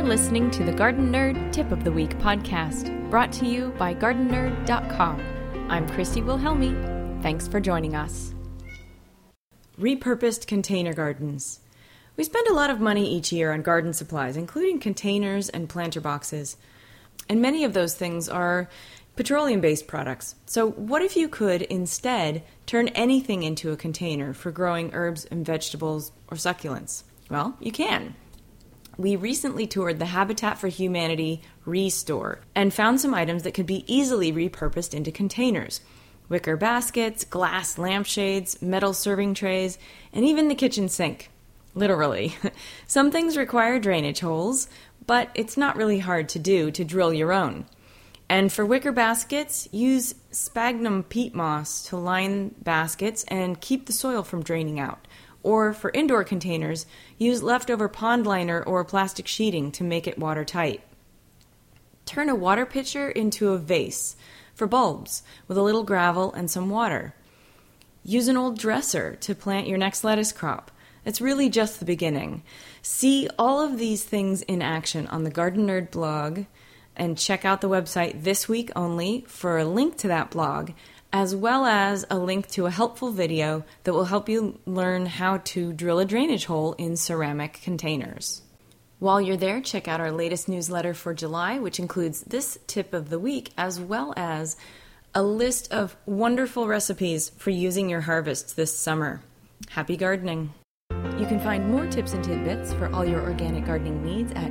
listening to the Garden Nerd Tip of the Week podcast, brought to you by GardenNerd.com. I'm Christy Wilhelmi. Thanks for joining us. Repurposed container gardens. We spend a lot of money each year on garden supplies, including containers and planter boxes. And many of those things are petroleum-based products. So what if you could instead turn anything into a container for growing herbs and vegetables or succulents? Well, you can. We recently toured the Habitat for Humanity Restore and found some items that could be easily repurposed into containers. Wicker baskets, glass lampshades, metal serving trays, and even the kitchen sink. Literally. Some things require drainage holes, but it's not really hard to do to drill your own. And for wicker baskets, use sphagnum peat moss to line baskets and keep the soil from draining out. Or for indoor containers, use leftover pond liner or plastic sheeting to make it watertight. Turn a water pitcher into a vase for bulbs with a little gravel and some water. Use an old dresser to plant your next lettuce crop. It's really just the beginning. See all of these things in action on the Garden Nerd blog and check out the website This Week Only for a link to that blog, as well as a link to a helpful video that will help you learn how to drill a drainage hole in ceramic containers. While you're there, check out our latest newsletter for July, which includes this tip of the week, as well as a list of wonderful recipes for using your harvests this summer. Happy gardening! You can find more tips and tidbits for all your organic gardening needs at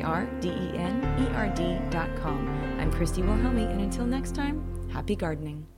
GARDENERD.com. I'm Christy Wilhelmi, and until next time, happy gardening.